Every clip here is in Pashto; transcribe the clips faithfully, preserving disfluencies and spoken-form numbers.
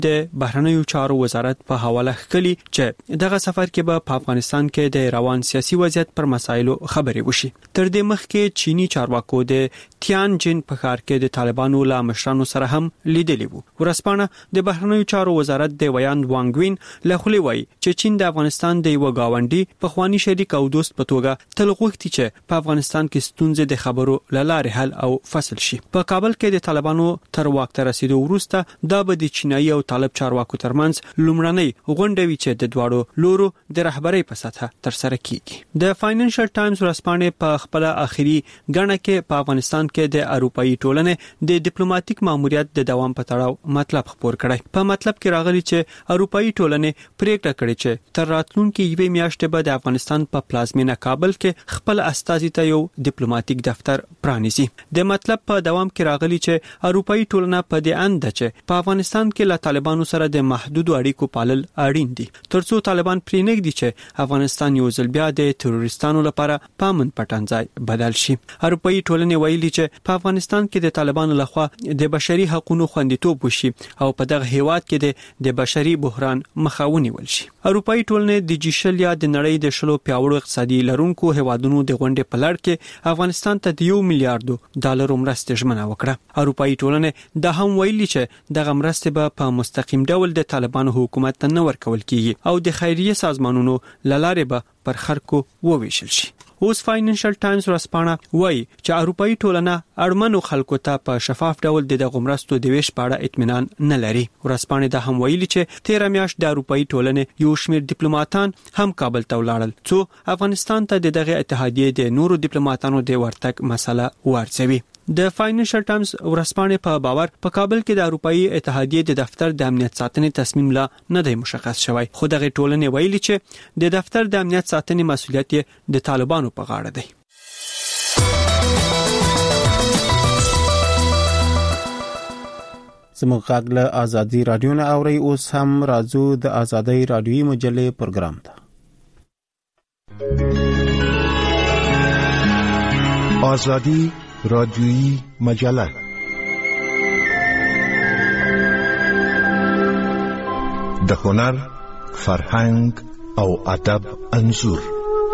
د بهرنیو چارو وزارت په حواله کړي چې دغه سفر کې به په افغانستان کې د روان سیاسي وضعیت پر مسایلو خبرې وشي. تر دې مخکې چینی چارواکو د تیانجن په ښار کې د طالبانو لا مشرانو سره هم لیدلی وو. ورسپانه د بهرنیو چارو وزارت د ویان وانګوین له خولې وایي چې چین د افغانستان د یو گاونډي په خواني شریک او دوست په توګه تل غوښتي چې په افغانستان کې ستونزې د خبرو لاره حل او فصل شي. په کابل کې د طالبانو تر واک ته رسیدو وروسته دا به د چینایي او طالب چارواکو ترمنځ لومړنۍ غونډه وي چې د دواړو لورو د رهبرۍ په سطحه تر سره کیږي. د فاینانشل ټایمز ورځپاڼې په خپل اخیری غڼه کې په افغانستان کې د اروپאי ټولنې د ډیپلوماټیک ماموریت د دوام په تړاو مطلب خبر کړی. په مطلب کې راغلی چې اروپאי ټولنې پریکړه کړې چې تر راتلونکي یوې میاشتې به د افغانستان په پلازمینه کابل کې خپل استازي ته یو ډیپلوماټیک دفتر پرانیزي. د مطلب په دوام کې راغلی چې اروپאי ټولنه په دې اند ده چې په افغانستان کې له طالبانو سره د محدود اړیکو پالل اړین دي ترڅو طالبان پرې نږدي چې افغانستان یو ځل بیا د تروریستانو لپاره پامن پټنځای بدل شي. اروپאי ټولنې ویلي چې په افغانستان کې د طالبانو لخوا د بشري حقوقو خوندیتوب وشي او په دغه هیواد کې د بشري بحران مخه ونیول شي. اروپאי ټولنې د جیشل یا د نړۍ د شلو پیاوړو اقتصادي لرونکو هیوادونو د غونډې په لړ کې افغانستان ته د یو میلیارډ ډالر مرستې ژمنه وکړه. اروپאי ټولنې دا هم ویلي چې دغه مرستې به په مستقیم ډول د طالبانو حکومت ته نه ورکول کیږي او د خیریه سازمانونو لاره به پر خلکو وویشل شي. اوس فاینانشل ټایمز ورځپاڼه وایي چې اروپאי ټولنه اړمنو خلکو ته په شفاف ډول د دغه مرستو د ویش په اړه اطمینان نه لري. ورځپاڼه دا هم ویلي چې تیر میاشت د اروپאי ټولنې یو شمېر ډیپلوماټان هم کابل ته ولاړل څو افغانستان ته د دغه اتحادیې د نورو ډیپلوماټانو د ورتګ مسله ورڅوي. د فاینانشل ټایمز ورځپاڼې په باور په کابل کې د اروپאי اتحادیې د دفتر د امنیت ساتنې تصمیم لا نه دی مشخص شوی خو دغه ټولنې ویلي چې د دفتر د امنیت ساتنې مسؤلیت یې د طالبانو په غاړه دی. زموږ غږ له آزادي رادیو نه اوري. اوس هم راځو د آزادۍ رادیوي مجلې پروګرام ته. آزادی رادیویی مجله د هنر، فرهنګ او ادب انځور.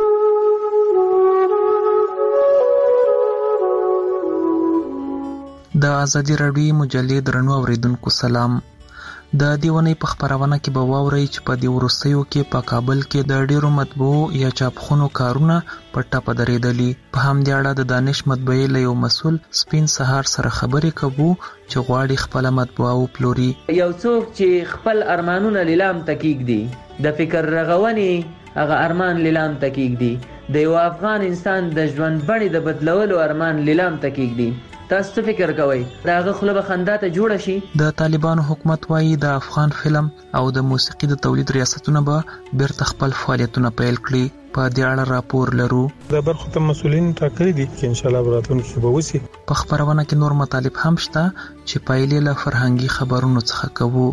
د آزادي رادیویی مجلې درنو اوریدونکو سلام. د دیونی په خبرونه کې به واورئ چې په دې وروستیو کې په کابل کې د ډیرو مطبوعو یا چاپخونو کارونه په ټاپه درېدلي. په همدې اړه د دانش مطبعې له یو مسؤل سپین سهار سره خبرې کوو چې غواړي خپل مطبوعه وپلوري. یو څوک چې خپل ارمانونه لیلام تکیک دي، د فکر رغونی هغه ارمان لیلام تکیک دي، د یو افغان انسان د ژوند بڼې د بدلولو ارمان لیلام تکیک دي. تاسو فکر کوئ داغه خلبه خندا ته جوړ شي؟ د طالبانو حکومت وایي د افغان فلم او د موسیقي د تولید ریاستونه به بیرته خپل فعالیتونه پیل کړي. په دې اړه راپور لرو. د برخو ته مسؤلین ټاکلي دي چې ان شاء الله براتونکو کې به وسی. په خبرونه کې نور مطالب هم شته چې پایلې له فرهنګي خبرونو څخه کوو.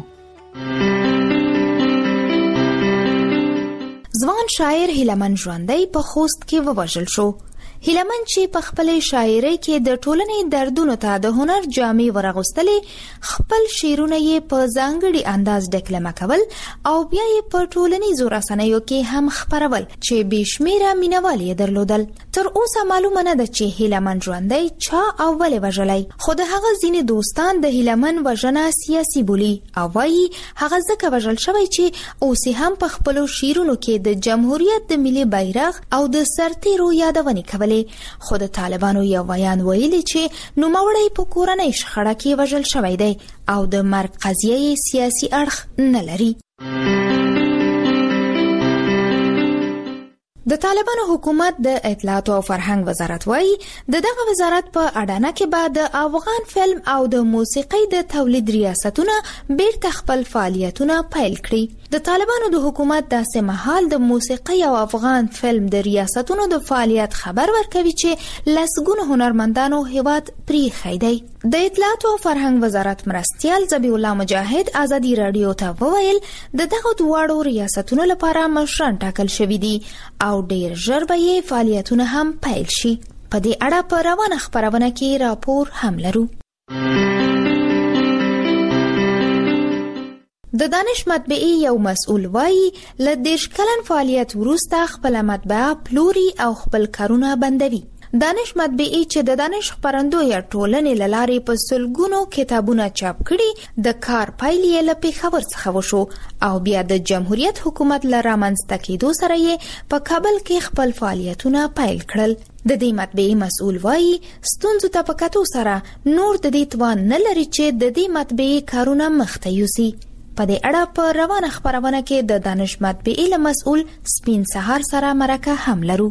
ځوان شاعر هیلمن ژوندی په خوست کې ووژل شو. هیلمن چې په خپل شاعرۍ کې د ټولنې دردونو ته د هنر جامې ورغوستلې، خپل شعرونه یې په ځانګړي انداز ډکلمه کول او بیا یې په ټولنیزو رسنیو کې هم خپرول چې بې شمېره مینوال یې درلودل. تر اوسه معلومه نه ده چې هیلمن ژوندی چا او ولې وژلی، خو د هغه ځینې دوستان د هیلمن وژنه سیاسي بولي او وایي هغه ځکه وژل شوی چې اوس هم په خپلو شعرونو کې د جمهوریت د ملي بیرغ او د سرتیرو یادونې کولې. خو د طالبانو یو ویان ویلي چې نوموړی په کورنۍ شخړه کې وژل شوی دی او د مرګ قضیه سیاسي اړخ نه لري. د طالبانو حکومت د اطلاعات او فرهنګ وزارت وایي د دغه وزارت په اډانه کې به د افغان فلم او د موسیقۍ د تولید ریاستونه بیرته خپل فعالیتونه پیل کړي. د طالبانو د حکومت داسې مهال د موسیقۍ او افغان فلم د ریاستونو د فعالیت خبر ورکوي چې لسګونه هنرمندانو هیواد پریښی دی. د اطلاعات او فرهنګ وزارت مرستیال ذبیح الله مجاهد آزادي رادیو ته وویل د دغه دواړو ریاستونو لپاره مشران ټاکل شوي دي او ډیر ژر به یې فعالیتونه هم پیل شي. په دې اړه په روانه خبرونه کې راپور هم لرو. د دانش مطبعې یو مسؤل وایي له دېرش کلن فعالیت وروسته خپله مطبعه پلوري او خپل کارونه بندوي. دانش مطبعې چې د دانش خپرندو یا ټولنې له لارې په سلګونو کتابونه چاپ کړي د کار پایل یې له پېښور څخه وشو او بیا د جمهوریت حکومت له رامنځته کېدو سره یې په کابل کې خپل فعالیتونه پیل کړل. د دې مطبعې مسؤل وایي ستونزو ته په کتو سره نور د دې توان نه لري چې د دې مطبعې کارونه مخته یوسي. په دې اړه په روانه خپرونه کې د دانش مطبعې له مسؤل سپین سهار سره مرکه هم لرو.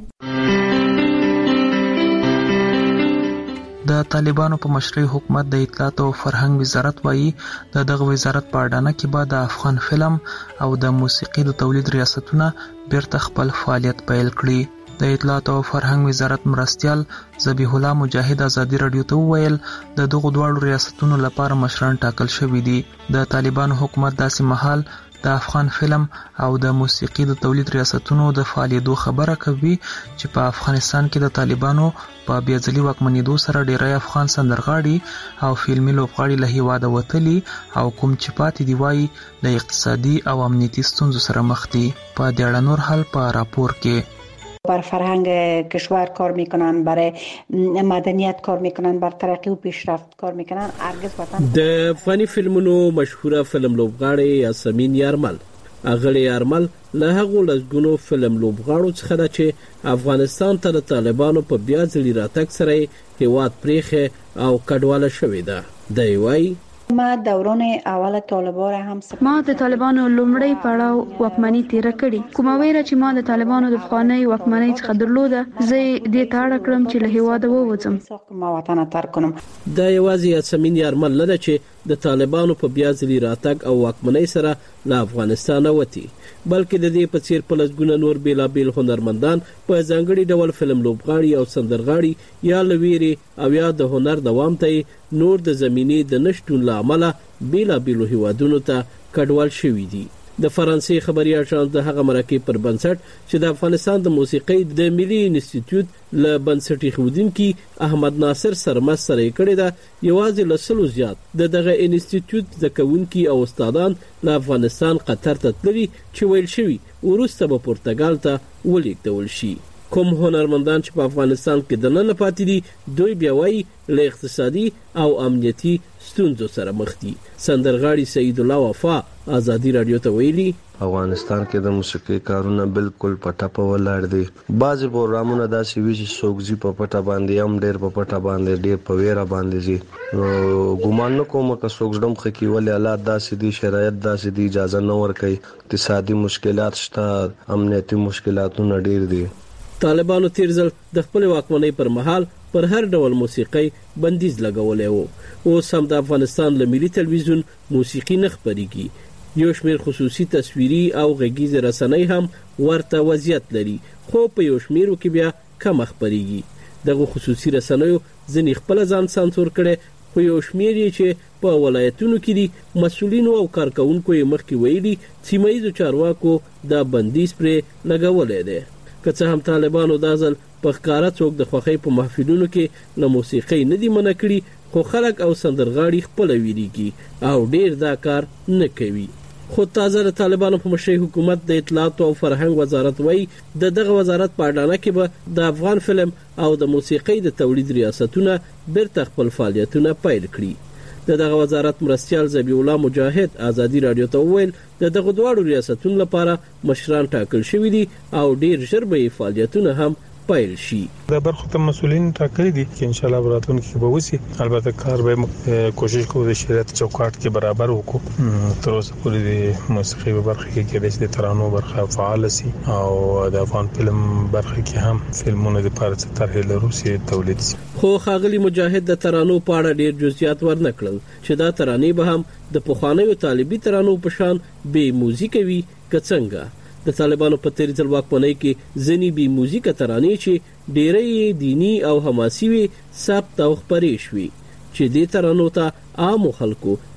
د طالبانو په مشرۍ حکومت د اطلاعات او فرهنګ وزارت وایي د دغه وزارت په اډانه کې به د افغان فلم او د موسیقي د تولید ریاستونه بیرته خپل فعالیت پیل کړي. د اطلاعات او فرهنګ وزارت مرستیال ذبیح الله مجاهد ازادي رادیو ته وویل د دغو دواړو ریاستونو لپاره مشران ټاکل شوي دي. د طالبانو حکومت داسې مهال د افغان فلم او د موسیقي د تولید ریاستونو د فعالیتو خبره کوي چې په افغانستان کې د طالبانو په بیځلي واکمنېدو سره ډیری افغان سندرغاړي او فلمي لوبغاړي له هیواده وتلي او کوم چې پاتې دی وایي د اقتصادي او امنیتي ستونزو سره مخ دي. په دې اړه نور حال په راپور کې بر فرهنگ کشور کار میکنن، برای مدنیت کار میکنن، بر ترقی و پیشرفت کار میکنن. ارگز وطن د افغاني فلمونو مشهوره فلم لوبغاړی یاسمین یارمل اغلی یارمل له هغو لسګونو فلم لوبغاړو څخه ده چې افغانستان ته د طالبانو په بیا ځلي راتګ سره هیواد پریښی او کډواله شوې ده. دی وایي ما دوران اول طالبان را هم سپارم. ما د طالبانو لومړی پړاو واکمنۍ تیر کړي. کومه ویره چې ما د طالبانو د افغاني واکمنۍ څخه درلوده زه دې ته اړ کړم چې له هیواده ووځم. ما وطن ترک کنم. دا یوازې یاسمین یارمل نه ده چې د طالبانو په بیا ځلي راتګ او واکمنۍ سره له افغانستانه وتی، بلکې د دې په څیر په لسګونه نور بیلابیل هنرمندان په ځانګړي ډول فلم لوبغاړي او سندرغاړي یا له ویرې او یا د هنر دوام ته نور د زمینې د نشتون له امله بیلابیلو هیوادونو ته کډوال شوي دي. د فرانسې خبري اژانس د هغه مرکې پر بنسټ چې د افغانستان د موسیقۍ د ملي انسټیټیوټ له بنسټ ایښودونکي احمد ناصر سرمست سره یې کړې ده، یوازې له سلو زیات د دغه انسټیټیوټ زده کوونکي او استادان له افغانستان قطر ته تللي چې ویل شوي وروسته به پرتګال ته ولېږدول شي. کوم هنرمندان چې په افغانستان کې دننه پاتې دي دوی بیا وایي له اقتصادي او امنیتي ستونزو سره مخ دي. سندرغاړي سعید الله وفا ازادي رادیو ته ویلي افغانستان کې د موسیقي کارونه بالکل په ټپه ولاړ دي. بعضې پروګرامونه داسې وي چې څوک ځي په پټه باندې هم ډېر په پټه باندې ډېر په ویره باندې ځي. نو ګمان نه کوم که څوک زړه مخه کي ولې حالات داسې دي، شرایط داسې دي، اجازه نه ورکوي، اقتصادي مشکلات شته، امنیتي مشکلاتونه ډېر دي. طالبانو تیر ځل د خپل واکمنۍ پر مهال پر هر ډول موسیقۍ بندیز لګولی و. اوس هم د افغانستان له ملي تلویزیون موسیقي نه خپریږي. یو شمېر خصوصي تصویري او غږیزې رسنۍ هم ورته وضعیت لري، خو په یو شمېرو کې بیا کمه خپریږي. دغه خصوصي رسنیو ځینې خپله ځان سانسور کړی، خو یو شمېر یې چې په ولایتونو کې دي مسؤلینو او کارکوونکو یې مخکې ویلي سیمه ییزو چارواکو دا بندیز پرې لګولی دی. که څه هم طالبانو دا ځل په ښکاره څوک د خوښۍ په محفلونو کې له موسیقۍ نه دي منع کړي، خو خلک او سندرغاړي خپله ویریږي او ډېر دا کار نه کوي. خو تازه د طالبانو په مشرۍ حکومت د اطلاعاتو او فرهنګ وزارت وایي د دغه وزارت په اډانه کې به د افغان فلم او د موسیقۍ د تولید ریاستونه بیرته خپل فعالیتونه پیل کړي. د دغه وزارت مرستیال ذبیح الله مجاهد ازادي رادیو ته وویل د دغه دواړو ریاستونو لپاره مشران ټاکل شوي دي او ډیر ژر به یې فعالیتونه هم پیل شي. د برخو ته مسؤلین ټاکلي دي چې ان شاء الله براتونکو کې به وسی. البته کار به کوشش کوو د شریعت چوکاټ کې برابر وکړو. تر اوسه پورې د موسیقي په برخه کې کې د ترانو برخه فعال سي او د افغان فلم برخه کې هم فلمونه د پاره طرح لرو سي تولید سي. خو خاغلی مجاهد د ترانو په اړه ډیر جزئیات ورنکړل چې دا ترانې به هم د پخوانیو طالبي ترانو په شان بې موزیک وي که څنګه. د طالبانو په تیر ځل واکمنۍ کې ځینې بې موزیکه ترانې چې ډیری دینی او حماسي وي ثبت او خپرې شوې چې دې ترانو ته عامو خلکو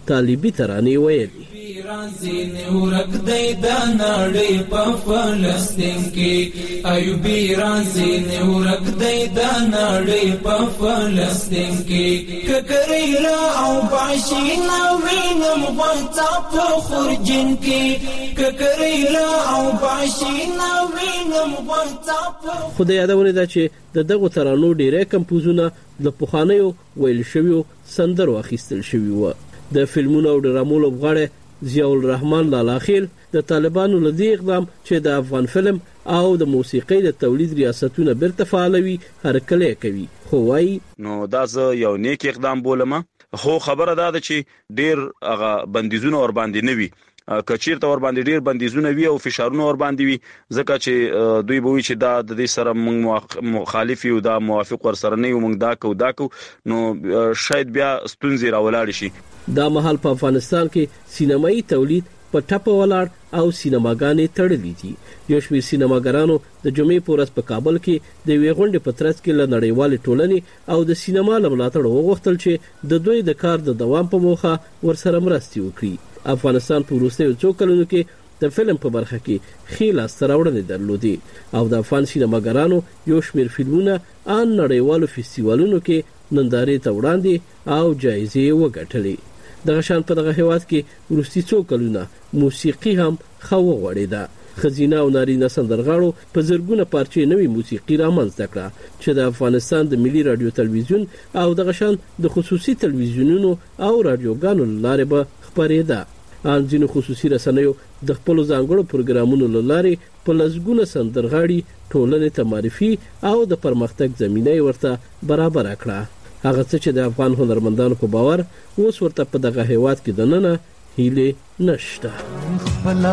طالبي ترانې ویلي. رازین ورک دی د نړۍ په فلسطین کې ایوبي رازین ورک دی د نړۍ په فلسطین کې ککریلا او باشینا وینم غوتا په خورجین کې ککریلا او باشینا وینم غوتا په. خو د یادونه ده چې د دغو ترانو ډیری کمپوزونه د پخوانیو ویل شویو سندرو اخیستل شوي وو. د فلمونو او ډرامو لوبغاړی ضیاء الرحمن لالاخیل د طالبانو له دې اقدام چې د افغان فلم او د موسیقۍ د تولید ریاستونه بیرته فعالوي هرکلی کوي، خو وایي نو دا زه یو نیک اقدام بولم. خو خبره دا ده چې ډیر هغه بندیزونه ور باندې نه وي، کچیر ته ور باندې ډیر بندیزونه وي او فشارونه ور باندې وي، ځکه چې دوی به وي چې دا د دې سره موږ مخالف یو، دا موافق ور سره نه یو، موږ دا کو دا کو نو شاید بیا ستونزې راولاړ شي. دا مهال په افغانستان کې سینمایي تولید په ټپه ولاړ او سینماګانې تړلې دي. یو شمېر سینماګرانو د جمعې په ورځ په کابل کې د یوې غونډې په ترڅ کې له نړیوالې ټولنې او د سینما له ملاتړ وغوښتل چې د دوی د کار د دوام په موخه ورسره مرستې وکړي. افغانستان په وروستیو څو کلونو کې د فلم په برخه کې ښې لاسته راوړنې درلودې او د افغان سینماګرانو یو شمېر فلمونه ان نړیوالو فستیوالونو کې نندارې ته وړاندې او جایزې وګټلې. دغه شان په دغه هیواد کې وروستي څو کلونه موسیقي هم ښه وغوړېده. ښځینه او نارینه سندرغاړو په زرګونه پارچې نوې موسیقي رامنځته کړه چې د افغانستان د ملي رادیو تلویزیون او دغه شان د خصوصي تلویزیونونو او رادیوګانو له لارې به خپرېده. ان ځینو خصوصي رسنیو د خپلو ځانګړو پروګرامونو له لارې په لسګونه سندرغاړي ټولنې ته معرفي او د پرمختګ زمینه ورته برابره کړه. هغه څه چې د افغان هنرمندانو په باور اوس ورته په دغه هیواد کې دننه هیله نشته. خپل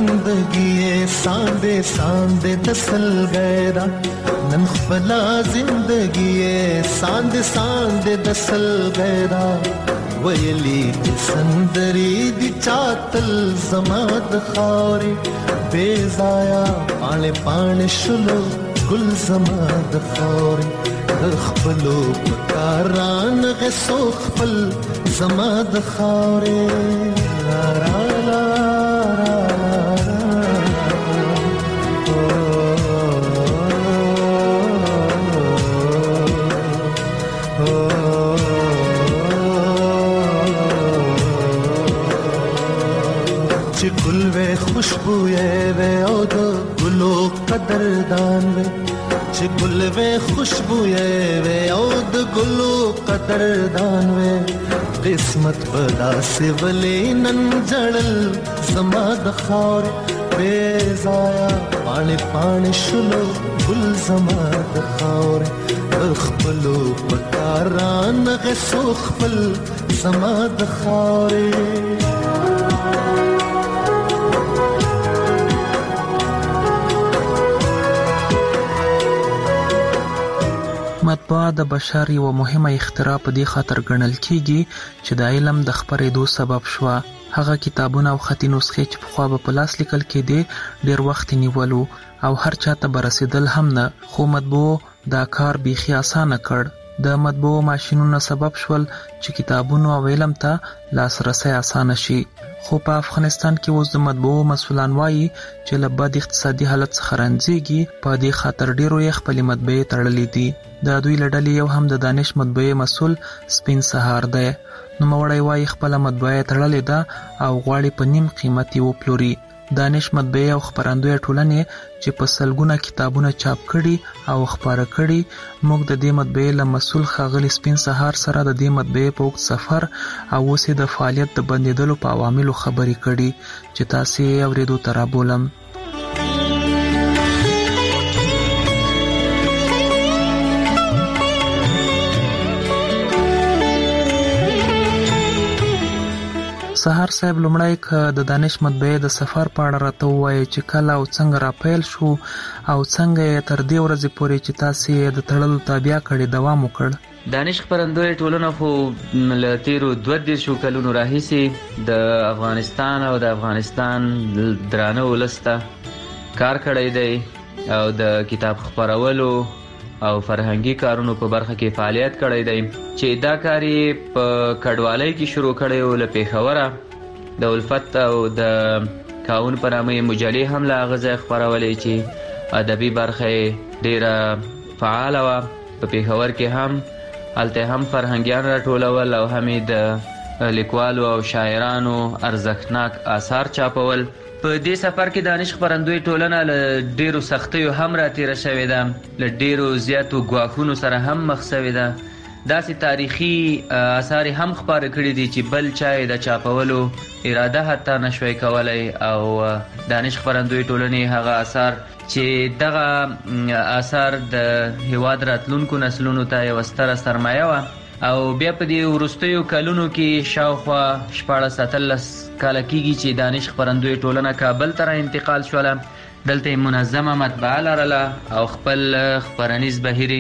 زندگی ساندې ساندې دسل غیرا نن خپل زندگی ساندې ساندې دسل غیرا ویلې سندري دي چاتل زماد خارې بے ضایع پاڼې پاڼې شلو ګل زماد خارې خپلو پکاران غسو خپل زما د خاورې را را را چې ګل وې خوشبو یې او د ګلو قدردان وې چې ګل وې خوشبو یې او د ګلو قدردان وې قسمت پدا سی ولې نن جړل زما د خاور بے ضایع پاڼې پاڼې شلو ګل زما د خاور خپلو پکاران غسو خپل زما د خاورې. مطبوعه د بشر یو مهمه اختراع په دې خاطر ګڼل کیږي چې د علم د خپرېدو سبب شوه. هغه کتابونه او خطي نسخې چې پخوا به په لاس لیکل کېدې ډېر وخت نیولو او هر چاته به رسېدل هم نه، خو مطبوعو دا کار بیخي اسانه کړ. د مطبوعو ماشینونه سبب شول چې کتابونو او علم ته لاسرسی اسانه شي. خو په افغانستان کې اوس د مطبوعو مسؤلان وایي چې له بد اقتصادي حالت څخه رنځېږي په دې خاطر ډېرو یې خپلې مطبعې تړلې دي. د دوی له ډلې یو هم د دانش مطبعې مسؤل سپین سهار دی. نوموړی وایي خپله مطبعه یې تړلې ده او غواړي په نیم قیمت یې وپلوري. دانش مطبعې او خپرندویه ټولنې چې په سلګونه کتابونه چاپ کړي او خپاره کړي، موږ د دې مطبعې له مسؤل ښاغلي سپین سهار سره د دې مطبعې په اوږد سفر او اوس یې د فعالیت د بندېدلو په عواملو خبرې کړي چې تاسې یې اورېدو ته رابولم. سهار صاحب لومړی که د دانش مطبعې د سفر په اړه راته ووایي چې کله او څنګه راپیل شو او څنګه یې تر دې ورځې پورې چې تاسې یې د تړلو تابع کړې دوام وکړ. دانش خپرندویه ټولنه خو له تیرو دوه دېرشو کلونو راهیسې د افغانستان او د افغانستان درانه ولس ته کار کړی دی او د کتاب خپرولو او فرهنګي کارونو په برخه کې فعالیت کړی دی چې دا کار یې په کډوالۍ کې شروع کړی و له پېښوره د الفت او د کاون په نامه مجلې هم له هغه ځای خپرولې چې ادبي برخه یې ډېره فعاله وه. په پېښور کې هم هلته هم فرهنګیان راټولول او هم یې د لیکوالو او شاعرانو ارزښتناک آثار چاپول. په دې سفر کې دانش خپرندوی ټولنه له ډېرو سختیو هم راتېره شوې ده، له ډېرو زیاتو ګواښونو سره هم مخ شوې ده. داسې تاریخي آثار هم خپاره کړي دي چې بل چا یې د چاپولو اراده حتی نشوی کولی، او دانش خپرندوی ټولنې هغه آثار چې دغه آثار د هیواد راتلونکو نسلونو ته یوه ستره سرمایه وه. او بیا په دې وروستیو کلونو کې شاوخوا شپاړس اتلس کاله کېږي چې دانش خپرندوی ټولنه کابل ته را انتقال شوله. دلته یې منظمه مطبعه لرله او خپل خپرنیز بهیر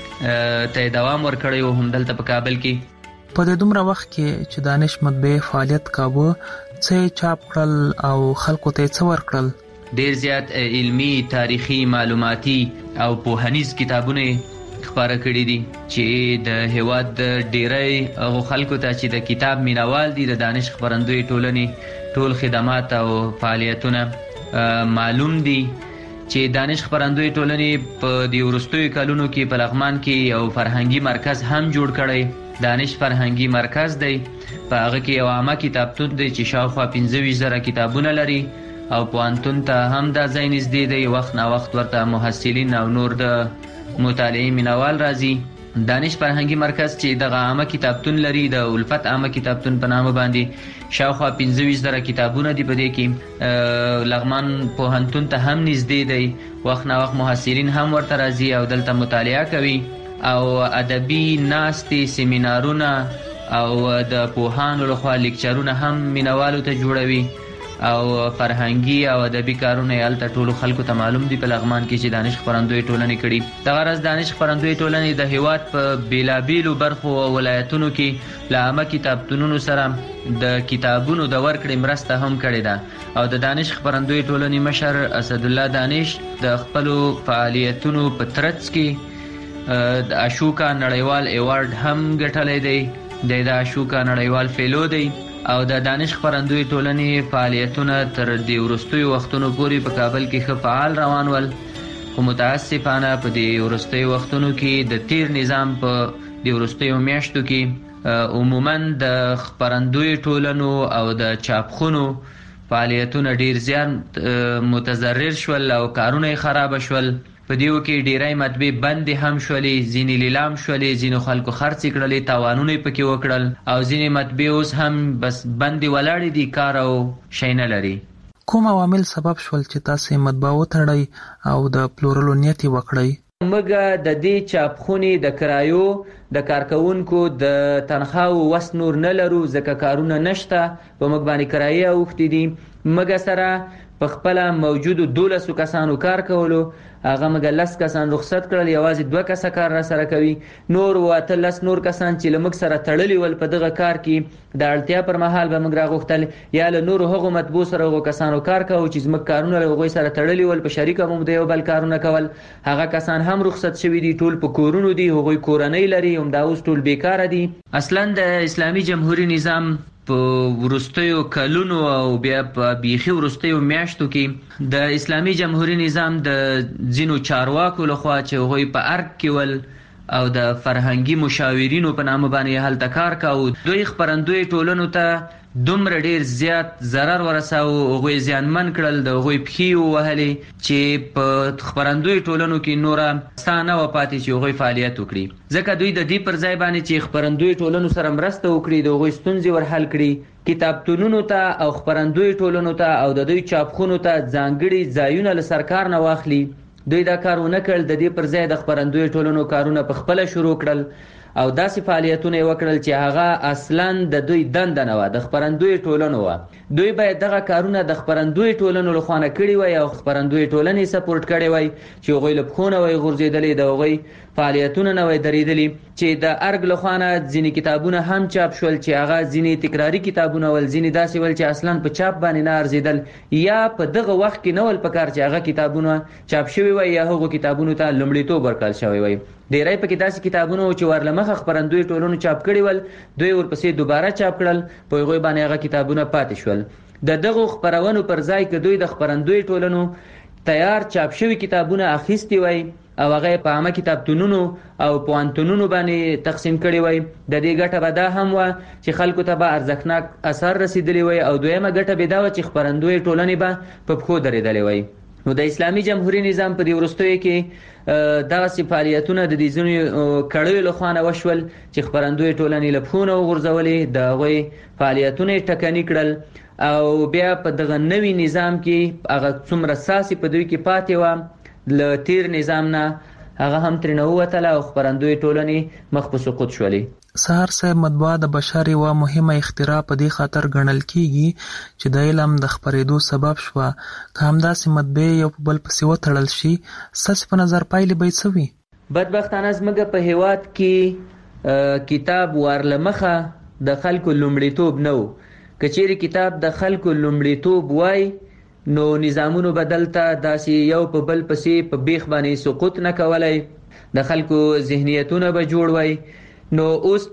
ته یې دوام ورکړی و هم دلته په کابل کې. په دې دومره وخت کې چې دانش مطبعې فعالیت کاوه، څه یې چاپ کړل او خلکو ته یې څه ورکړل؟ ډېر زیات علمي، تاریخي، معلوماتي او پوهنیز کتابونه خپاره کړي دي چې د هیواد د ډېری هغو خلکو ته چې د کتاب مینوال دي د دانش خپرندوی ټولنې ټول خدمات او فعالیتونه معلوم دي. چې دانش خپرندوی ټولنې په دې وروستیو کلونو کې په لغمان کې یو فرهنګي مرکز هم جوړ کړی، دانش فرهنګي مرکز دی. په هغه کې یو عامه کتابتون دی چې شاوخوا پنځه ویشت زره کتابونه لري او پوهنتون ته هم دا ځای نږدې دی. وخت نا وخت ورته محصلین او نور د مطالعې مینوال راځي. دانش فرهنګي مرکز چې دغه عامه کتابتون لري، د الفت عامه کتابتون په نامه باندې شاوخوا پنځه ویشت زره کتابونه دي. په دې کې لغمان پوهنتون ته هم نږدې دی. وخت نا وخت محصلین هم ورته راځي او دلته مطالعه کوي او ادبي ناستې، سیمینارونه او د پوهانو لخوا لیکچرونه هم مینوالو ته جوړوي او فرهنګي او ادبي کارونه یې هلته ټولو خلکو ته معلوم دي په لغمان کې چې دانش خپرندوی ټولنې کړي. دغه راز دانش خپرندوی ټولنې د هیواد په بېلابېلو برخو او ولایتونو کې له عامه کتابتونونو سره د کتابونو د ورکړې مرسته هم کړې ده. او د دانش خپرندوی ټولنې مشر اسدالله دانش د خپلو فعالیتونو په ترڅ کې د اشوکا نړیوال ایوارډ هم ګټلی دی. د اشوکا نړیوال فیلو دی او د دانش خپرندوی ټولنې فعالیتونه تر دې وروستیو وختونو پورې په کابل کې ښه فعال روان ول. خو متاسفانه په دې وروستیو وختونو کې د تیر نظام په دې وروستیو میاشتو کې عموما د خپرندوی ټولنو او د چاپخونو فعالیتونه ډیر زیات متضرر شول او کارونه یې خراب شول. په دیو کې ډیری مطبعې بندې هم شولې، ځینې لیلام شولې، ځینو خلکو خرڅې کړلې، تاوانونه یې پکې وکړل او ځینې مطبعې اوس هم بس بندې ولاړې دي، کار او شی نه لري. کوم عوامل سبب شول چې تاسې مطبعه وتړئ او د پلورلو نیت یې وکړئ؟ موږ د دې چاپخونې د کرایو د کارکوونکو د تنخواو وس نور نه لرو، ځکه کارونه نشته، په موږ باندې کرایې اوښتې دي. موږ سره په خپله موجودو دولسو کسانو کار کولو، هغه موږ لس کسان رخصت کړل، یوازې دوه کسه کار را سره کوي. نور و اتلس نور کسان چې له موږ سره تړلي ول په دغه کار کې د اړتیا پر مهال به موږ راغوښتل یا له نورو هغو مطبوع سره هغو کسانو کار کوو چې زموږ کارونه له هغوی سره تړلي ول، په شریکه مو د یو بل کارونه کول. هغه کسان هم رخصت شوي دي، ټول په کورونو دي، هغوی کورنۍ لري، همدا اوس ټول بیکاره دي. اصلا د اسلامي جمهوري نظام په وروستیو کلونو او بیا په بیخي وروستیو میاشتو کې د اسلامي جمهوري نظام د ځینو چارواکو لخوا چې هغوی په ارګ کې ول او د فرهنګي مشاورینو په نامه باندې هلته کار کاوه، دوی خپرندوی ټولنو ته دومره ډیر زیات ضرر ورساوه، هغوی زیانمن کړل، د هغوی پښې ووهلې چې په خپرندوی ټولنو کې نوره سا نه وه پاتې چې هغوی فعالیت وکړي. ځکه دوی د دې پر ځای باندې چې خپرندوی ټولنو سره مرسته وکړي، د هغوی ستونزې ور حل کړي، کتابتونونو ته او خپرندوی ټولنو ته او د دوی چاپخونو ته ځانګړي ځایونه له سرکار نه واخلي، دوی دا کار ونه کړل. د دې پر ځای د خپرندوی ټولنو کارونه په خپله شروع کړل او داسې فعالیتونه یې وکړل چې هغه اصلا د دوی دنده نه وه، د خپرندوی ټولنو وه. دوی باید دغه کارونه د خپرندوی ټولنو له خوا نه کړي وای او خپرندوی ټولنې سپورټ کړی وای چې هغوی له پښو نه وای غورځېدلي، د هغوی فعالیتونه نه وای درېدلي. چې د ارګ له خوا نه ځینې کتابونه هم چاپ شول چې هغه ځینې تکراري کتابونه ول، ځینې داسې ول چې اصلا په چاپ باندې نه ارزېدل، یا په دغه وخت کې نه ول پکار چې هغه کتابونه چاپ شوي وای یا هغو کتابونو ته لومړیتوب ورکړل شوی وای. ډیری پکې داسې کتابونه چې ورلمخه خبرندوی ټولنو چاپ کړي ول دوی ورپسې دوباره چاپ کړل په هغه باندې هغه کتابونه پاتې شول د دغه خبرونو پر ځای کې دوی د خبرندوی ټولنو تیار چاپ شوی کتابونه اخیستي وای او هغه په عامه کتابتونونو او پوهنتونونو باندې تقسیم کړي وای د دې ګټه به دا هم و چې خلکو ته به ارزښتناک اثر رسیدلی وای او دویمه ګټه به دا و چې خبرندوی ټولنې به په پښو درېدلې وای نو د اسلامي جمهوریت نظام په دې وروستیو کې دغه سي فعالیتونه د دې ځینو کړیو له خوانه وشول چې خبرندوی ټولنې له پښو نه وغورځولې د غوي فعالیتونه ټکني کړل او بیا په دغه نوي نظام کې هغه څومره ساسي په دوی کې پاتې و ل تیر نظام نه هغه هم ترنه وته او خبرندوی ټولنې مخ په سقوط شولې سهار صاحب مطبوعه د بشر یوه مهمه اختراع په دې خاطر ګڼل کیږي چې د علم د خپرېدو سبب شوه که همداسې مطبعې یو په بل پسې وتړل شي ستاسې په نظر پایلې به یې څه وي بدبختانه زموږ په هیواد کې کتاب ورلمخه د خلکو لومړیتوب نه و که چیرې کتاب د خلکو لومړیتوب وای نو نظامونو بدلته داسې یو په بل پسې په بیخ باندې سقوط نه کولای د خلکو ذهنیتونه به جوړ وای نو اوس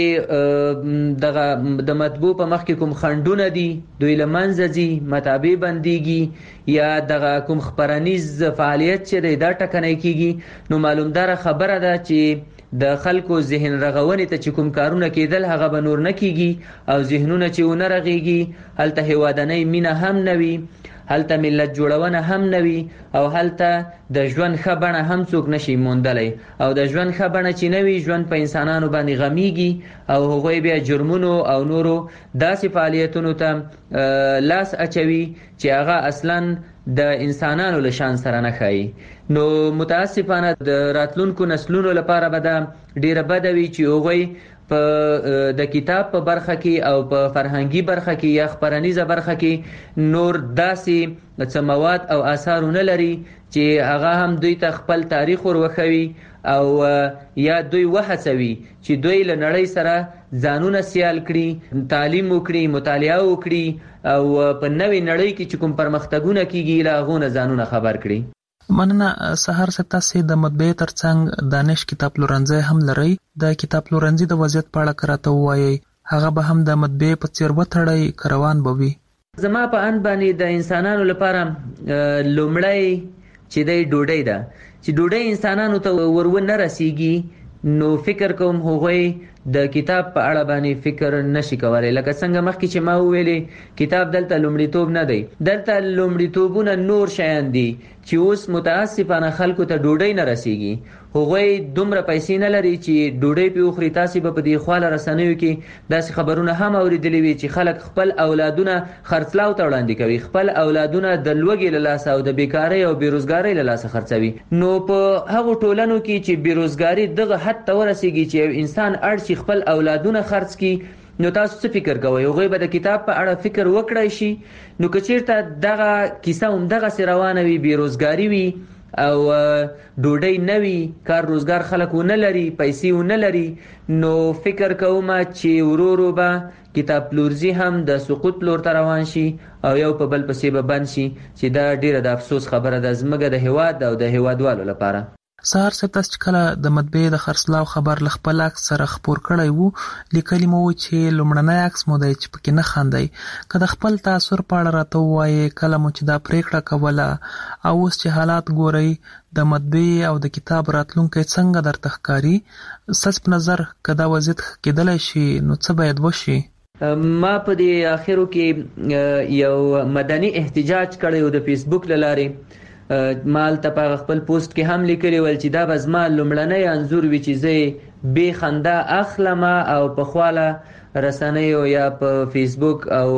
چې دغه د مطبوع په مخ کې کوم خندونه دي دوی لمنځه ځي مطابع بنديږي یا دغه کوم خبرنیز فعالیت چې دا ټکنۍ کیږي نو معلومدار خبره ده چې د خلکو ذهن رغونې ته چې کوم کارونه کېدل هغه به نور نه کیږي او ذهنونه چې ونه رغيږي هلته هیوادنۍ مینه هم نوي هلته ملت جوړونه هم نوي او هلته د ژوند ښه بڼه هم څوک نشي موندلی او د ژوند ښه بڼه چې نوي ژوند په انسانانو باندې غمیږي او هغوی بیا جرمونو او نورو داسې فعالیتونو ته لاس اچوي چې هغه اصلا د انسانانو له شان سره نه ښایي نو متاسفانه د راتلونکو نسلونو لپاره به دا ډیره بده وي چې هغوی په د کتاب په برخه کې او په فرهنګي برخه کې یا خبرنیزه برخه کې نور داسې څه مواد او آثارونه لري چې هغه هم دوی ته خپل تاریخ وروښوي او یا دوی وهڅوي چې دوی له نړۍ سره ځانونه سیال کړي تعلیم وکړي مطالعه وکړي او په نوې نړۍ کې چې کوم پرمختګونه کیږي له هغو نه ځانونه خبر کړي مننه سهار صاحب تاسې د مطبعې ترڅنګ دانش کتاب پلورنځی هم لرئ د کتاب پلورنځي د وضعیت په اړه که راته ووایئ هغه به هم د مطبعې په څیر وتړئ که روان به وي زما په اند باندې د انسانانو لپاره لومړی چې دی ډوډۍ ده چې ډوډۍ انسانانو ته ورونه رسیږي نو فکر کوم هغوی د کتاب په اړه باندې فکر نشي کولای لکه څنګه مخکې چې ما ویلې کتاب دلته لومړیتوب نه دی دلته لومړیتوبونه نور شیان دي چې اوس متاسفانه خلکو ته ډوډۍ نه رسیږي هغوی دومره پیسې نه لري چې ډوډۍ پې وخوري تاسې به په دې خواله رسنیو کې داسې خبرونه هم اورېدلي وي چې خلک خپل اولادونه خرڅلاو ته وړاندې کوي خپل اولادونه د لوږې له لاسه او د بیکارۍ او بېروزګارۍ له لاسه خرڅوي نو په هغو ټولنو کې چې بېروزګاري دغه حد ته ورسیږي چې یو انسان اړ شي خپل اولادونه خرڅ کړي نو تاسو څه فکر کوئ هغوی به د کتاب په اړه فکر وکړای شي نو که چیرته دغه کیسه همدغسې روانه وي بېروزګاري وي او ډوډۍ نه وي کار روزګار خلک ونه لري پیسې ونه لري نو فکر کوم چې ورو ورو به کتاب پلورځي هم د سقوط لور ته روان شي او یو په بل پسې به بند شي چې دا ډیره د افسوس خبره ده زموږ د هیواد او د هیوادوالو لپاره سهار صاحب تاسو چې کله د مطبعې د خرڅلاو خبر له خپل عکس سره خپور کړی وو لیکلي مو چې لومړنی عکس مو دی چې پکې نه خاندئ که د خپل تاثر په اړه راته ووایئ کله مو چې دا پریکړه کوله او اوس چې حالات ګورئ د مطبعې او د کتاب راتلونکی څنګه درته ښکاري ستاسو په نظر که دا وضعیت ښه کېدلی شي نو څه باید وشي ما په دې اخرو کې یو مدني احتجاج کړی و د فیسبوک له لارې مال ته په خپل پوسټ کې هم لیکلی ول چې دا به زما لومړنی انځور وي چې زه بې خندا اخلم او په خواله رسنیو یا په فیسبوک او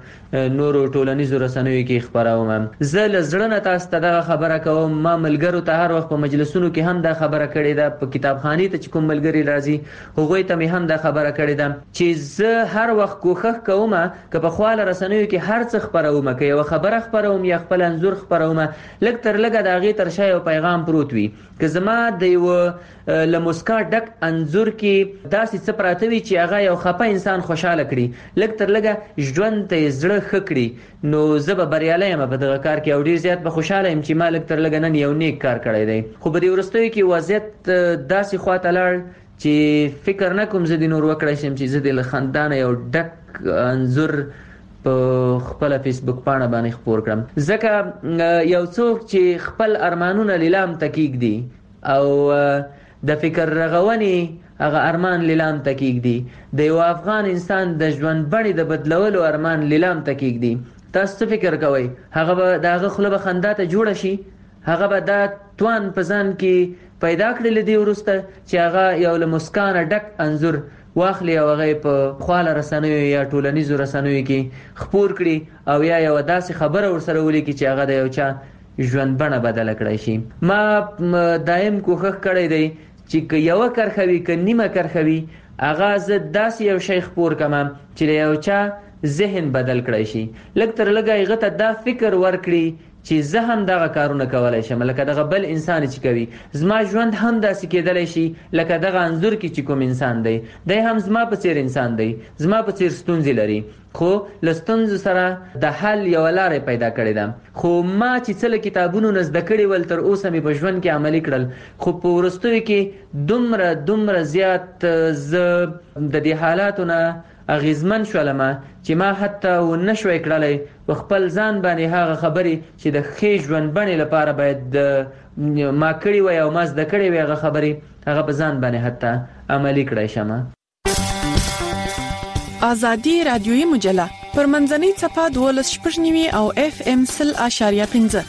نورو ټولنیزو رسنیو کې خبروم زه له زړه نه تاسو ته دغه خبره کوم ما ملګرو ته هر وخت په مجلسونو کې هم دا خبره کړې ده په کتابخانې ته چې کوم ملګري راځي هغوی ته مې هم دا خبره کړې ده چې زه هر وخت کوښښ کوم که په خواله رسنیو کې هر څه خبروم که یوه خبره خپروم یا خپل انځور خپروم لږ تر لږه د هغې تر شا یو پیغام پروت وي که زما د یوه له مسکا ډک انځور کې داسې څه پراته وي چې هغه یو خفه انسان خوشحاله کړي لږ تر لږه ژوند ته یې زړه خکړي نو زب بریالي یم په دغه کار کې او ډیر زیات به خوشاله یم چې مالک تر لګ نن یو نیک کار کړی دی. خو په دې ورستوي کې وضعیت داسې خواته لاړ چې فکر نه کوم زه د نور وکړای شم چې زه د خاندان یو ډک انزور په خپل فیسبوک پاڼه باندې خپور کړم، ځکه یو څوک چې خپل ارمانونه لیلام تکیک دي او د فکر رغونی هغه ارمان لیلام تکیک دي، د یو افغان انسان د ژوند بڼې د بدلولو ارمان لیلام تکیک دي. تاسو فکر کوئ هغه به دغه خلبه خندا ته جوړ شي؟ هغه به دا توان پزان کې پیدا کړل دی ورسته چې هغه یو له مسکانه ډک انزور واخلي او هغه په خواله رسنیو یا ټولنیزو رسنیو کې خپور کړي او یا یو داسې خبره ورسره ولیکي چې هغه د یو چا ژوند بڼه بدله کړی شي. ما دایم کوښښ کړی دی چې یو کرخوي ک نیمه کرخوي هغه زه داسې یو شی خپور کما چې یو چا ذهن بدل کړی شي، لکه تر لګا هغه ته دا فکر ورکړي چې زه هم دغه کارونه کولای شم لکه دغه بل انسان چې کوي، زما ژوند هم داسې کېدلی شي لکه دغه انزور کې چې کوم انسان دی، دی هم زما په څیر انسان دی، زما په څیر ستونزې لري، خو له ستونزو سره د حل یو لارې پیدا کړې ده. خو ما چې څه له کتابونو نه زده کړي ول تر اوسه مې په ژوند کې عملي کړل، خو په وروستیو کې دومره دومره زیات زه د دې حالاتو نه اغیزمن شولم چې ما حتی و نشوي کړلای و خپل ځان باندې هغه خبرې چې د ښې ژوند بڼې لپاره باید ما کړی وای او ما زده کړی وای هغه خبرې هغه په ځان باندې حتی عملي کړای شم. آزادي رادیوي مجله پر منځنۍ صفحه دولس شپږ نیوي او اف ام سل اشاریه پنځه.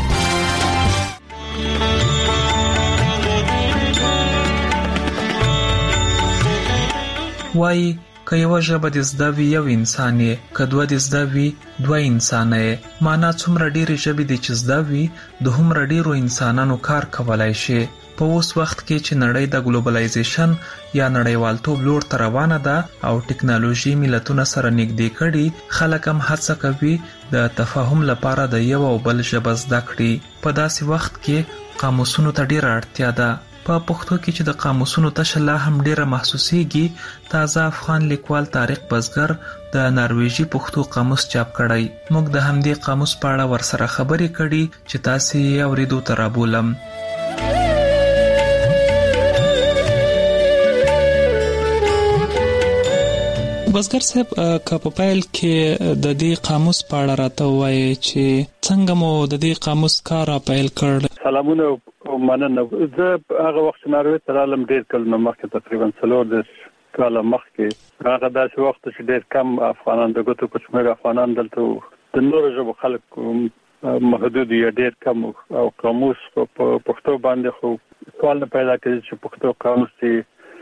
وای که یو ژبه د زده وي یو انسان یې، که دوه د زده وي دوه انسانه یې. معنا څومره ډېرې ژبې دي چې زده وي د هومره ډېرو انسانانو کار کولای شي. په اوس وخت کې چې نړۍ د ګلوبلایزیشن یا نړیوالتوب لور ته روانه ده او ټکنالوژي ملتونه سره نږدې کړي، خلک هم هڅه کوي د تفاهم لپاره د یو او بل ژبه زده کړي. په داسې وخت کې قاموسونو ته ډېره اړتیا ده. په پښتو کې چې د قاموسونو تشه لا هم ډیره محسوسیږي، تازه افغان لیکوال طارق بزګر د نارویجی پښتو قاموس چاپ کړی. موږ د همدې قاموس په اړه ورسره خبرې کړي چې تاسو یې اوریدو ته رابولم. بزګر صاحب که په پیل کې د دې قاموس په اړه راته وایي چې څنګه مو د دې قاموس کار را پیل کړ؟ سلامونه او مننه. زه هغه وخت ناروې ته رالم ډېر کلونه مخکې، تقریبا څلور دېرش کاله مخکې. هغه داسې وخت چې ډېر کم افغانان د ګوتو په شمېر افغانان دلته د نورو ژبو خلک محدود یا ډېر کم او قاموس په پښتو باندې خو سوال نه پیدا کېږي چې پښتو قاموس دی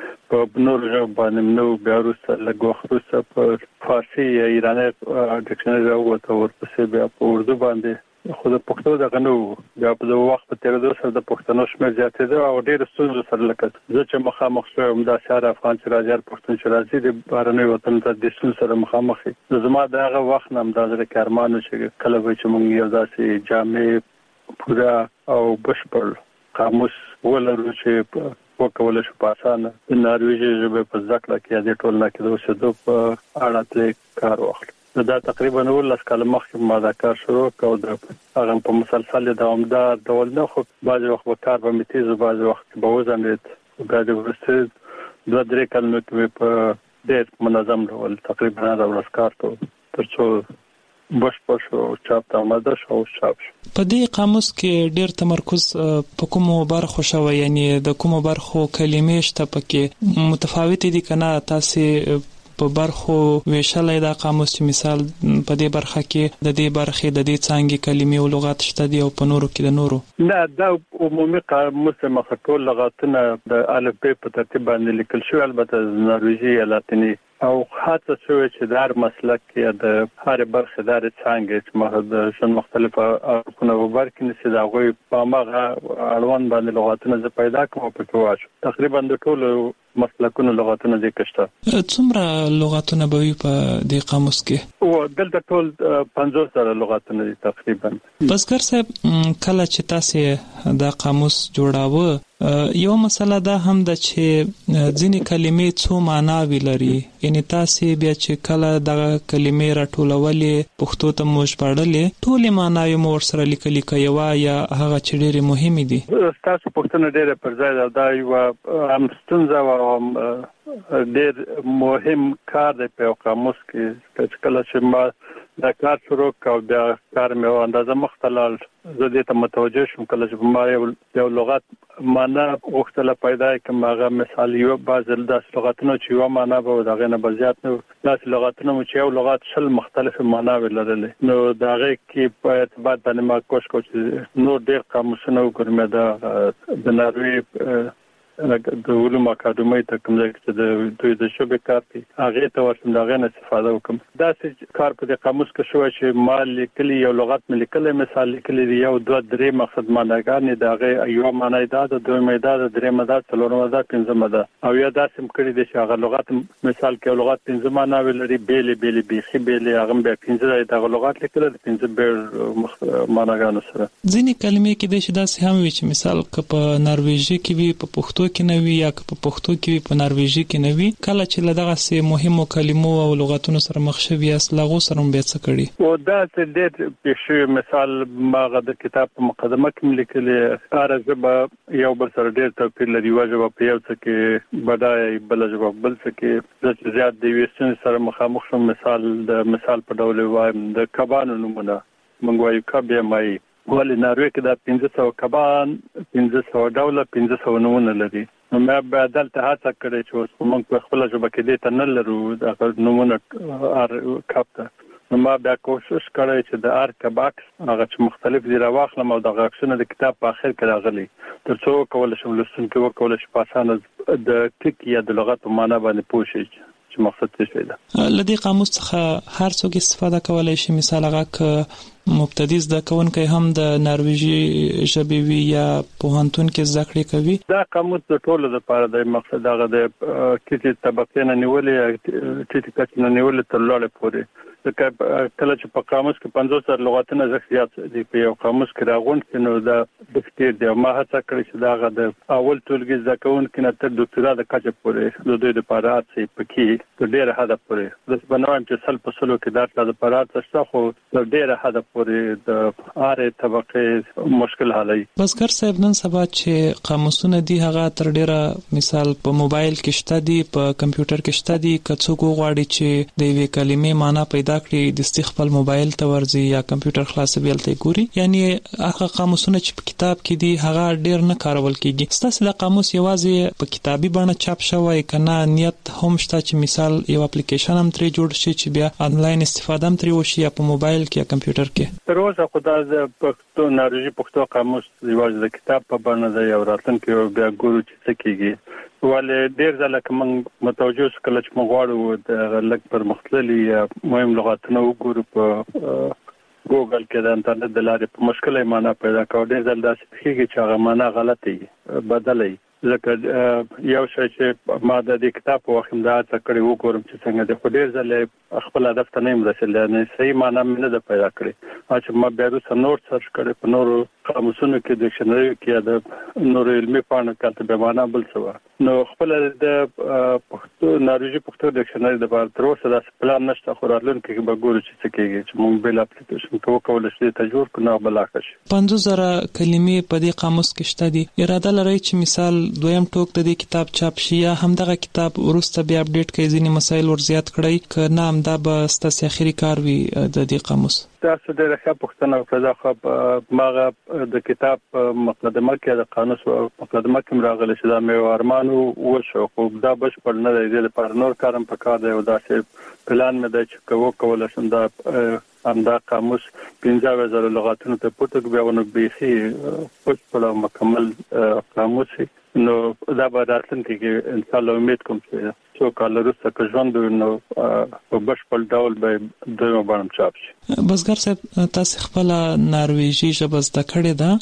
په نورو ژبو باندې نو بیا وروسته لږ وخت وروسته په فارسي یا ایراني ډکشنري راووته، ورپسې بیا په اردو باندې، خو د پښتو دغه نو بیا په دغه وخت په تېرېدو سره د پښتنو شمېر زیاتېده او ډېرو ستونزو سره لکه زه چې مخامخ شوم داسې هر افغان چې راځي هر پښتون چې راځي د بهرنیو وطنو ته د ستونزو سره مخامخ وي. زما د هغه وخت نه همدا زړه کې ارمان و چې کله به چې موږ یو داسې جامع پوره او بشپړ قاموس ولرو چې وکولای شو په اسانه د نارویجي ژبې په زده کړه کې یا د ټولنه کې د اوسېدو په اړه ترې کار واخلو. دا تقریبا ولس کاله مخکې ما دا کار شروع کړ، د هغه په مسلسل دوامدار ډول نه، خو بعضې وخت به کار به مې تېز و، بعضې وخت به وځنډېد، بیا د وروستي دوه درې کلونو کې مې په ډېر منظم ډول تقریبا هره ورځ کار کوم تر څو بشپړ شو او چاپ ته آماده شو او چاپ شو. په دې قاموس کې ډېر تمرکز په کومو برخو شوی، یعنی د کومو برخو کلمې شته پکې متفاوتې دي که نه؟ تاسې په برخو ویشلای دا قاموس چې مثال په دې برخه کې د دې برخې د دې څانګې کلمې او لغات شته دي او په نورو کې د نورو؟ نه، دا عمومي قاموس مخه ټول لغاتونه د الف ب په ترتیب باندې لیکل شوي، البته لاتیني یا لاتیني او هڅه شوې چې د هر مسلک کې د هرې برخې د هرې څانګې چې د ژوند مختلف اړخونه وبرکې نشي د هغوی په هماغه اړوند باندې لغاتونه زه پیدا کړم او پکې واچوم. تقریبا د ټولو مسلکونو لغاتونه دي کشته. څومره لغاتونه به وي په دې قاموس کې؟ او دلته ټول پنځوس زره لغاتونه دي تقریبا. بزګر صاحب کله چې تاسو دا قاموس جوړاوه یو مسله دا هم د چې ځینې کلمې څو معناوي لري، یعنی تاسو بیا چې کله دغه کلمې راټولولې پښتو ته مو ژباړلې ټولې معناوي مو ورسره لیکلي کيوا یا هغه چې ډېرې مهمې دي؟ تاسو پښتنه ډېره پر ځای ده، دا یو هم ستونزه او ډېر مهم کار دی په قاموس کې. چې کله چې ما دا کار شروع کاو بیا کار مې اندازه مختلال زه دې ته متوجه شوم کله چې ما یو یو لغت معنا وختله پیدا کوم هغه مثال یو بعض د لغاتونو چې یو معنا به دغه نه بزیات نو داس لغاتونو چې یو لغت شل مختلف معنا ولرلې نو دغه کې په اعتبار باندې ما کوشش کوم نو ډېر قاموسونه وګورم دا د ناروی د علوم اکاډمۍ ته کوم ځای چې د دوی د شوبې کار کوي هغه ته ورسم دغه نه استفاده وکم. دا چې کار په قاموس کې شو چې ما لیکلي یو لغت مې لیکلي مثال لیکلي یو دوه درې مقصد معناګانې دغه یو معنی دا د دوه مې دا د درې مې دا څلورم دا پنځم دا او یا دا سم کړی د هغه لغت مثال کې لغت پنځم معنی ولري بیل بیل بیخي بیل هغه به پنځه دغه لغت لیکل د پنځه بیل معناګانو سره. ځینې کلمې کې د شدا سه هم وي چې مثال ک په نارویژي کې وي په پښتو کې نه وي یا په پښتو کې په نارویژي کې نه وي کله چې لدغه سه مهمو کلمو او لغاتونو سره مخ شوي اصلاغو سره هم به څه کړي. او دا چې ډېر پېښې مثال ماغه د کتاب په مقدمه کې لیکلي ارزبه یو بل سره ډېر توپیر لري واجب په یو څه کې بدای بل جواب بل څه کې د زیات دی وستن سره مخامخ شوم. مثال د مثال په ډول وایم د کبانو نمونه منګ وایو کبه مای ولې ناروی کې دا پنځه سوه کبان پنځه سوه ډوله پنځه سوه نمونه لري. نو مې به دلته هڅه کړې چې اوس موږ په خپل ژبه کې دې ته نه لرو دا نمونه ار کاپته. نو ما بیا کوشش کړی چې د ار کباکس هغه چې مختلف دي راواخلم او د غاښونو د کتاب په اخر کې راغلي ترڅو کول شم لوستونکي وکول شي په اسانه د ټکی یا د لغت په معنا باندې پوه شي چې مقصد څه دی. لدی قاموس څخه هر څوک استفاده کولای شي مثال هغه ک مبتدی زده کوونکی هم د نارویژي ژبې وي یا پوهنتون کې زده کړې کوي. دا قاموس د ټولو لپاره د مقصد هغه د کیټي طبقې نه نیولې ټیټي کچ نه نیولې تر لوړې پورې ځکه کله چې په قاموس کې پنځوس زره لغاتونه زیات دي په یو قاموس کې راغونډ کینو دا د ډېر دی. ما هڅه کړې چې دا هغه د اول ټولګي زده کوونکي نه تر ډاکټرا د کچ پورې د دوی لپاره هڅه پکې د ډېر هدف پورې د بنوایم چې سل په سلو کې دا د لپاره څه خو د ډېر هدف پورې د اره طبقه مشکل حالي. بزګر صاحب نن سبا چې قاموسونه دي هغه تر ډیره مثال په موبایل کې شته دي په کمپیوټر کې شته دي کڅو غواړي چې د وی کلمې معنی پیدا کړي د استخبال موبایل ته ورځي یا کمپیوټر خلاص بیل ته ګوري یعنی هغه قاموسونه چې په کتاب کې دي هغه ډیر نه کارول کیږي. ستاسو د قاموس یوازې په کتابي بڼه چاپ شوی کنه نیت هم شته چې مثال یو اپلیکیشن هم ترې جوړ شي چې بیا انلاین استفاده هم ترې وشي یا په موبایل کې یا کمپیوټر کې؟ تر اوسه خو دا د پښتو نارویژي پښتو قاموس یوازې د کتاب په بڼه دی او راتلونکي بیا ګورو چې څه کیږي. ولې ډېر ځله کوم متوجه کله چې موږ غواړو د لږ پر مختلفي مهم لغاتونه وګورو په ګوګل کې د انټرنیټ د لارې په مشکله معنا پیدا کوو ډېر ځله داسې کېږي چې هغه معنا غلطي بدلوي. ځکه یو شی چې ما د دې کتاب په وخت دا څه کړی وګورم چې څنګه د خو ډېر ځله خپل هدف ته نه رسیدل نه صحیح معنا مې نه پیدا کړی. چې ما بیا وروسته نور سرچ کړی په نورو قاموسونو کې ډکشنري کې د نورو علمي پاڼو کې د معنا بل څه نو خپل د پښتو نارویژي پښتو ډکشنري د بار تر اوسه د پلان نشته خو راتلونکي کې به ګورو چې څه کېږي چې موږ بل اپلیکیشن کوو کول شي ته جوړ کړو بلاک شي. پنځوس زره کلمې په دې قاموس کې شته دي. اراده لري چې مثال دویم ټوک د دې کتاب چاپ شي یا همدغه کتاب ورسته بیا اپډیټ کړي ځینې مسایل ور زیات کړي که نه همدا به ستاسو اخري کار وي د دې قاموس؟ تاسو ډېر ښه پوښتنه وکړه. خو ماغه د کتاب مقدمه کې د قانون مقدمه کې راغلی چې دا مې ارمانو وشو خو دا بشپړ نه دی لپاره نور کارم پکار دی او دا چې پلان مې دی چې کوو کول شم دا همدا قاموس پنځه زره لغاتونو ته پټ بیا ونه بيخي بشپړ مکمل قاموس نو دا به راتلونکي کې ان شاء الله امید کوم چې څو کال وروسته که ژوند نو په بشپړ ډول به دویمه باندې چاپ شي. بزګر صاحب تاسو خپل نارویژي ژبه زده کړې ده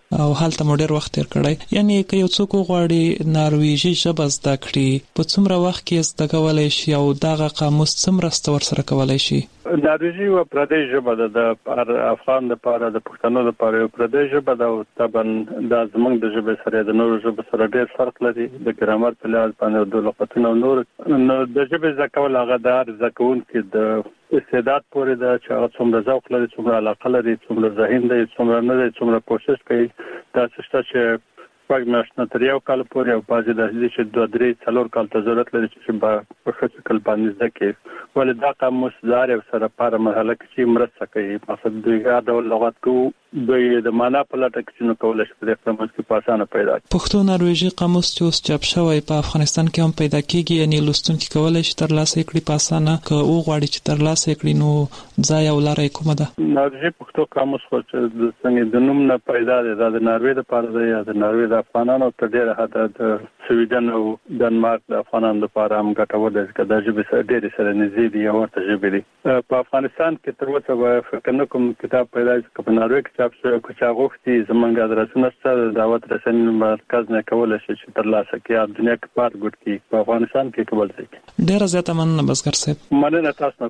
او هلته مو ډېر وخت تیر کړی. یعنی که یو څوک غواړي نارویژي ژبه زده کړي په څومره وخت کې زده کولای شي او دغه قاموس څومره ستور سره کولای شي؟ نارویژي و پردۍ ژبه ده د افغان لپاره د پښتنو لپاره یو پردۍ ژبه ده او طبعا د زمونږ د ژبې سره د نورو ژبو سره ډېر فرق لري د ګرامر په لحاظ باندې د لغتونو او نور نو د ژبې زده کول هغه د هر زده کوونکي د استعداد پورې ده چې هغه څومره ذوق لري، څومره علاقه لري، څومره ذهین دی، څومره نه دی، څومره کوشش کوي. دا څه چې پاک ماشنه تر یو کال پورې او بعضې داسې چې دوه درې څلور کال ته ضرورت لري چې په ښه شکل باندې زده کړي. ولې دا قاموس د هر یو سره په هره مرحله کې چې مرسته کوي. مقصد دوی هر ډول لغت کوو دوی د معنا په لټه کې چې نو کولی شي په دې قاموس کې په اسانه پیدا کړي. پښتو نارویژي قاموس چې اوس چاپ شوی په افغانستان کې هم پیدا کېږي، یعنی لوستونکي کولی شي ترلاسه یې کړي په اسانه. که وغواړي چې ترلاسه یې کړي نو ځای او لاره یې کومه ده؟ نارویژي پښتو قاموس خو چې څنګه د نوم نه پیدا دی، دا د ناروې دپاره دی یا د ناروې د افغانانو تر ډېره حده د سویډن او ډنمارک د افغانانو لپاره هم ګټور دی ځکه دا ژبې سره ډېرې سره نږدې دي یا ورته ژبې دي. په افغانستان کې تر اوسه به فکر نه کوم کتاب پیدا شي که په ناروې کې چاپ شوی که چا غوښتي زموږ ادرسونه شته د دعوت رسنۍ مرکز نه کولی شي چې ترلاسه کړي او دنیا کې پار ګوټ کړي په افغانستان کې که بل ځای کې. ډېره زیاته مننه بزګر صاحب. مننه تاسو نه.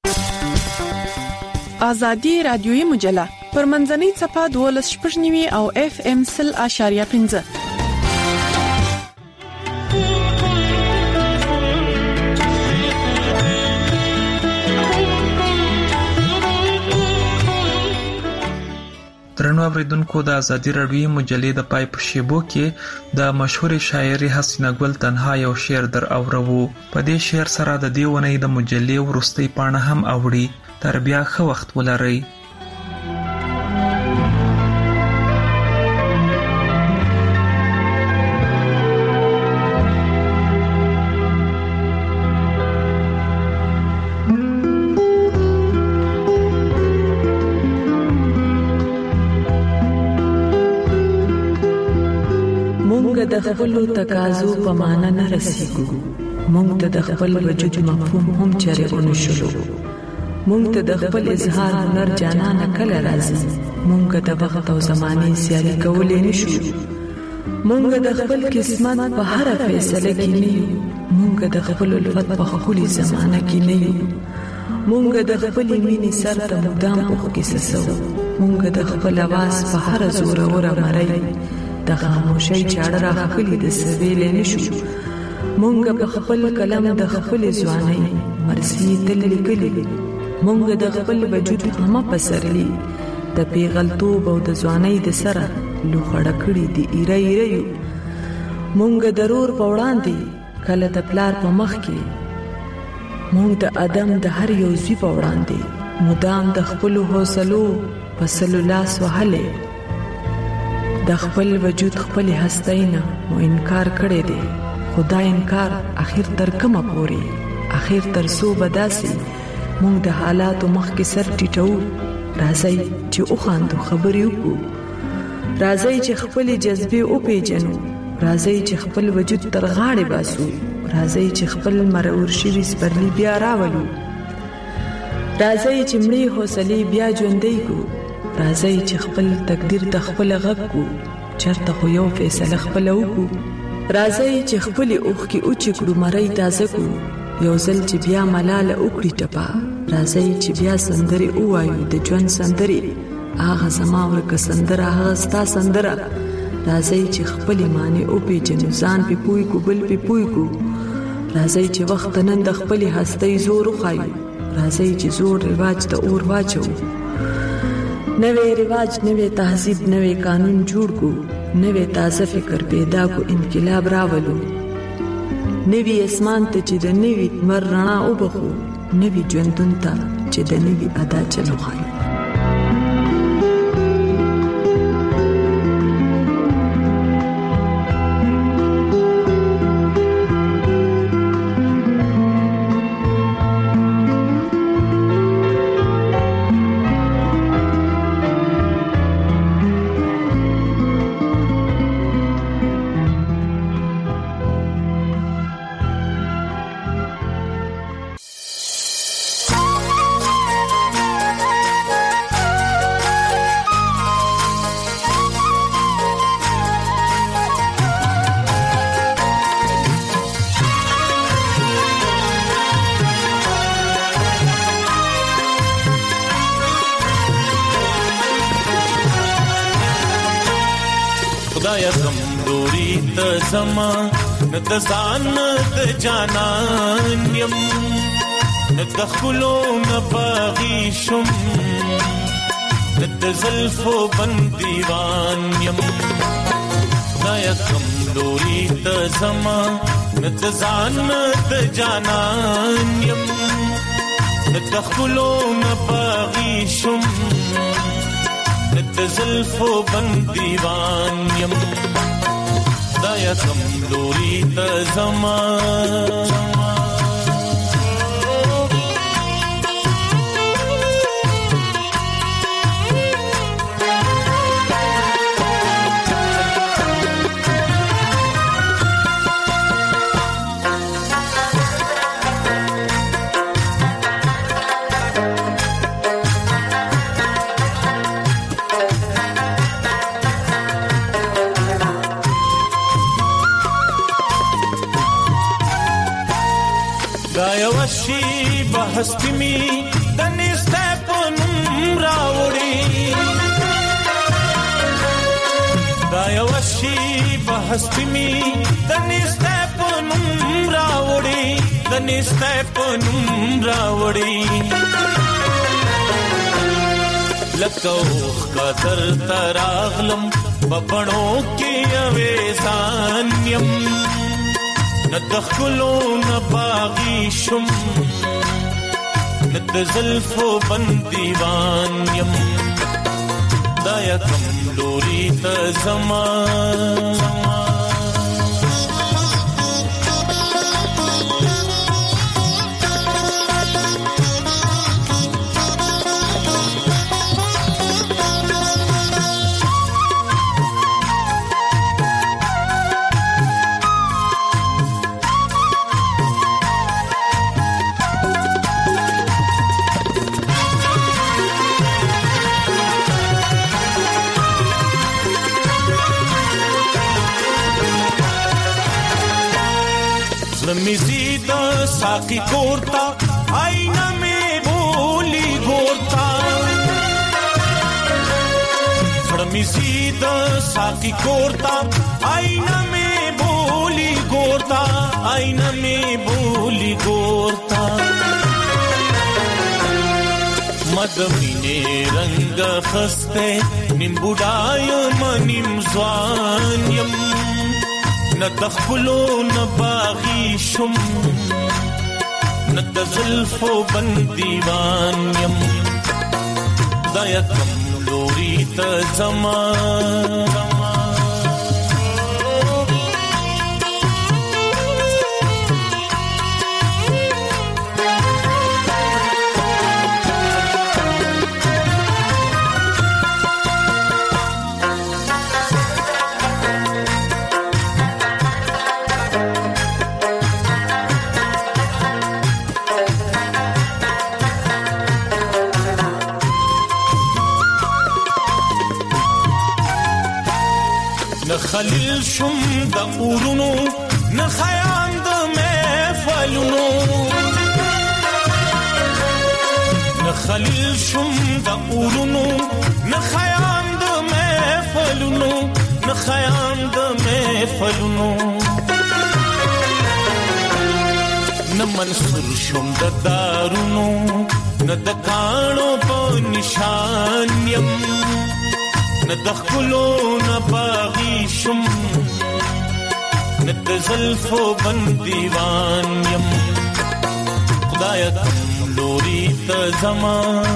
آزادي رادیوي مجله پر منځنۍ څپه دولس شپږ نیوي او اف ام سل اشاریه پنځه. درنو اوریدونکو د آزادي رادیوي مجلې د پای په شیبو کې د مشهور شاعري حسینه ګل تنها یو شعر در اورو. په دې شعر سره د دې ونې د مجلې وروستۍ پاڼه هم اوړي. تر بیا ښه وخت ولرئ. مونږ د خپل تقاضو په معنا نه رسیږو. مونږ ته د خپل وجود مفهوم هم چره ونشلو. مونږ ته د خپل اظهار هنر جانانه کله راځي. مونږ د وخت او زمانه سیالي کولای نشو. مونږ د خپل قسمت په هر فیصله کې نه یو. مونږ د خپل الفت په خولي زمانه کې نه یو. مونږ د خپل مینې سر ته مدام په قصصو. مونږ د خپل आवाज په هر زور اور مړی د خاموشۍ چاړه راخلي د سویل نشو. مونږ په خپل کلم د خپل ځواني مرسي تل لیکلي. مونږ د خپل وجود هم پسرلی د پیغلتوب او د ځوانۍ د سره لوخړه کړې دي ایره ایره یو. مونږ ضرور په وړاندې کله د پلار په مخ کې. مونږ د ادم د هر یو زی په وړاندې مدام د خپل حوصلو په سلو لاس وهلې. د خپل وجود خپل هستینا مو انکار کړی دی. خدا انکار اخر تر کومه پورې اخر تر سو بداسي. مونږ د حالاتو مخ کې سر ټیټو. راځي چې او خاندو خبرې وکړو. راځي چې خپل جذبه او پیژنو. راځي چې خپل وجود تر غاړې باسو. راځي چې خپل مرور شوي سپرلی بیا راولو. راځي چې مړی حوصله بیا ژوندۍ کو. راځي چې خپل تقدیر ته خپل غږ کو. چرته خو یو فیصله خپل وکړو. راځي چې خپل اوخ کې اوچ کړو مړی تازه کو. یو ځل چې بیا ملاله وکړي ټپا. راځي چې بیا سندري وایو د ژوند سندري. هغه زما ورکه سندره هغه ستا سندره. راځي چې خپل معنی او پیژنو ځان په پوي کو بل په پوي کو. راځي چې وخت نن د خپل هستۍ زور وخایو. راځي چې زور رواج ته اور واچو. نوې رواج نوې تهذیب نوې قانون جوړ کو. نوې تازه فکر پیدا کو. انقلاب راولو. نوی اسمان ته چې د نوی مر رڼا وبخو. نوی ژوندون ته چې د نوی ادا چلو خایو. خدای کمزوري ته زما د ځان د جانان يم د خلو نه باغي شم د زلفو بنديوان يم خدای کمزوري ته زما د ځان د جانان يم د خلو نه باغي شم د زلفو بنديوان يم خدای کمزوري ته زما हस्ती में तनिस्ते पनुम रावड़ी दायवशी बहस्ती में तनिस्ते पनुम रावड़ी तनिस्ते पनुम रावड़ी लकोख का दर तरागलम बपड़ों के अवेसान्यम न दखलो न बागी शुम د زلفو بنديوان يم دایا کمزوري ته زما मिजीद साकी कोरता आईना में बोली गोरता मिजीद साकी कोरता आईना में बोली गोरता आईना में बोली गोरता मदमीने रंग खस्ते निम्बुडाय मनिम ज़वान्यम न दखलो न बागी शुम न दzulfo बंदीवान यम दया कमजोरी त जमा خلیل شم د اورونو نه خیام د محفلونو نه خلیل شم د اورونو نه خیام د محفلونو نه خیام د محفلونو نه منصور شم د دارونو نه د کانو په نشان یم न दखलो न बागी शुम न दzulfo बंदीवान यम खुदाया कमजोरी त जमा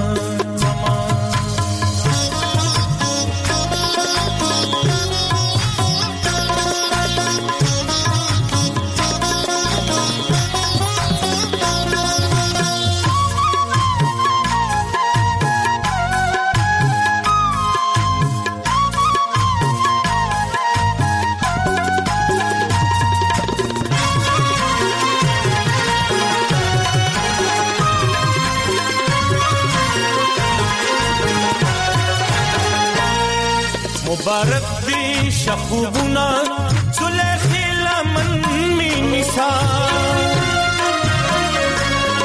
मुबारक दी शखुबुना सुलेखी लमन में निसा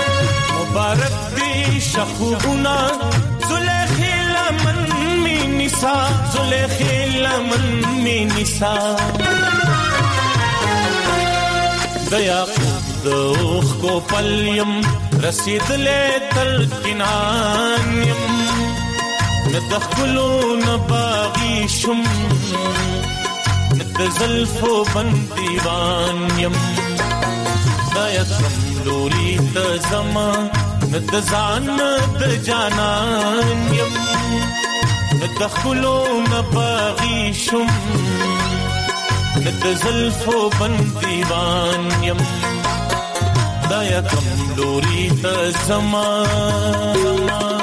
मुबारक दी शखुबुना सुलेखी लमन में نسا زلیخی لمن می نسا دیا خود اوخ کو پلیم رسید لے تر کنانیم ندخلو نباغی شم ند زلفو بندیوانیم دیا کملوری تزما ند زان ند جانانیم ندخلو نباغی شم ند زلفو بندیوانیم دایا کم لوری تزما